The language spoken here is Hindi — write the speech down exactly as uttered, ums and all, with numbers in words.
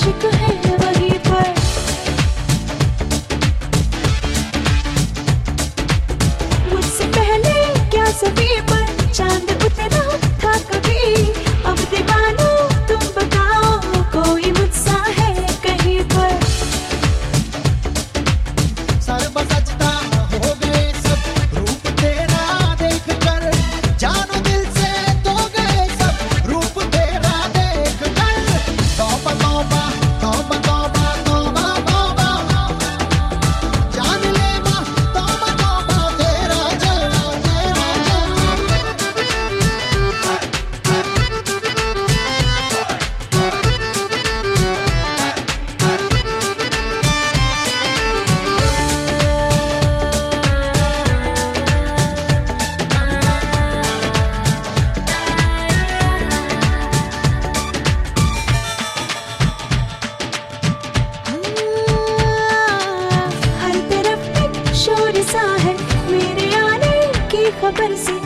आशिक है वहीं पर। मुझसे पहले क्या सभी पर चांद उतरा था कभी, अब दीवानो तुम बताओ कोई मुझसा है कहीं पर। सर बसजदा हो गए सब रूप तेरा देख कर, जानो दिल से तो गए सब रूप तेरा देख कर। तौबा तौबा तौबा तौबा तौबा तौबा, जान ले माँ तौबा तौबा तेरा जलवा तेरा जलवा। हर तरफ एक शोर सा है मेरे आने की खबर से।